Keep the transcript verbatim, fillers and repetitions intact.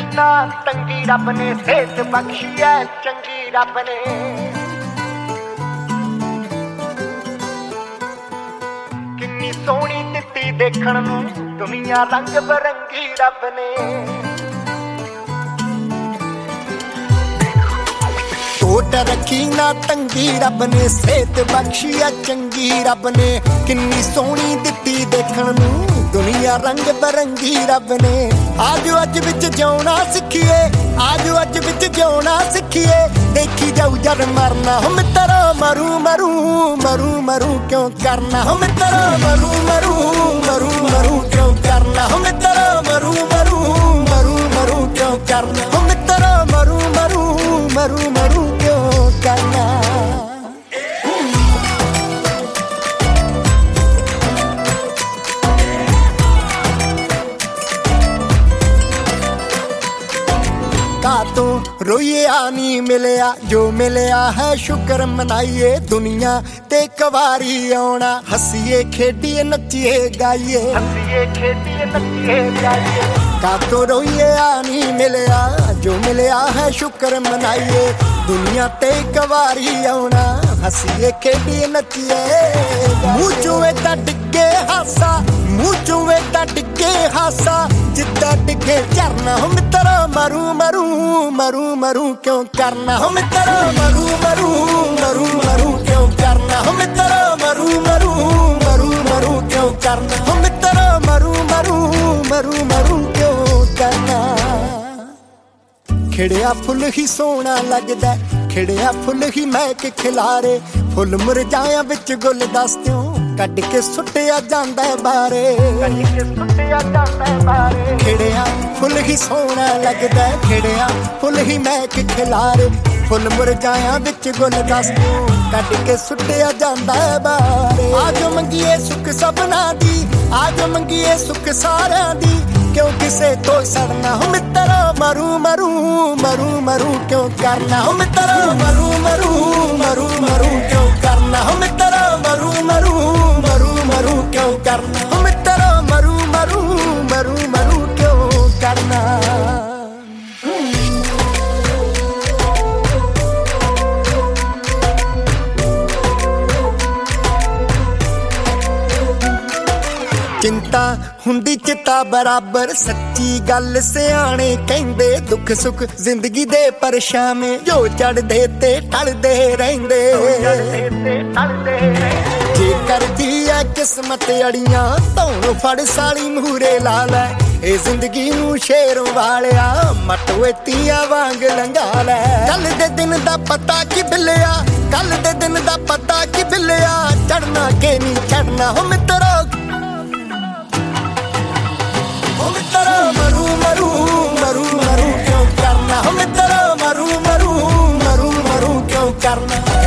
ना तंगी रब ने सेहत बख्शी है चंगी रब ने। किन्नी सोहनी दित्ती देखण नूं दुनिया रंग बरंगी रब ने। टोट रखी ना तंगी रब ने सेहत बख्शी है चंगी रब ने। किन्नी सोहनी दित्ती देखण नूं दुनिया रंग बरंगी रब ने। आजो अज विच जिउणा सिखिए आजो अज विच जिउणा सिखिए देखी जाऊ जद मरना हो मित्रा मरू मरू मरू मरू क्यों करना हो मित्रा मरू मरू मरू मरू क्यों करना हो मित्रा मरू मरू मरू मरू क्यों करना हो मित्रा मरू मरू मरू मरू क्यों करना। तो रोइए आनी मिलया जो मिलया है शुक्र मनाइए दुनिया ते कवारी आना हसीए खेडिए नचिए गाइए हसीए खेडिए नचिए गाइए। का तो रोइए आनी मिलया जो मिलया है शुक्र मनाइए दुनिया ते कवारी आना हसीए खेडिए नचिए। मुँह चूए ता डिगे हासा मुँह चूए ता डिगे हासा जिद्दा डिगे झरना हो मित्रा मरू मरू मरू मरू क्यों करना हो मित्रा मरू मरू मरू मरू क्यों करना हो मित्रा मरू मरू मरू मरू क्यों करना हो मित्रा मरू मरू मरू मरू क्यों करना। खिड़िया फुल ही सोहना लगदा खिड़िया फुल ही महक खिलारे फुल मुरझाया विच गुल दस्तियों कट के सुटिया जांदा बारे कट के सुटिया जांदा बारे। खिड़िया फुल ही सोहना लगदा खिड़िया फुल ही महक खिलारे फुल मुरझाया विच गुल दस्तियों कट के सुटिया जांदा बारे। आजो मंगीए सुख सबना दी आजो मंगीए सुख सारियां दी क्यों किसे तो सड़ना हो मित्रा मरू मरू मरू मरू क्यों करना हो मित्रा मरू मरू मरू मरू क्यों करना हो मित्रा मरू मरू मरू मरू क्यों करना हो मित्रा मरू मरू मरू मरू क्यों करना। चिंता हुंदी चिता बराबर सच्ची गल सियाणे कहंदे दुख सुख जिंदगी दे परछावें जो चढ़दे ते टलदे रहिंदे। जेकर जीए किस्मत अड़ियां तौं फड़ साली मूहरे ला लै ए जिंदगी नूं शेरों वालिया मटवे तियां वांग लंघा लै। कल दे दिन दा पता की बिल्लिया कल दे दिन दा पता की बिल्लिया चढ़ना के नी चढ़ना हो मित्रा मरू मरू मरू मरू क्यों करना हो मित्रा मरू मरू मरू मरू क्यों करना।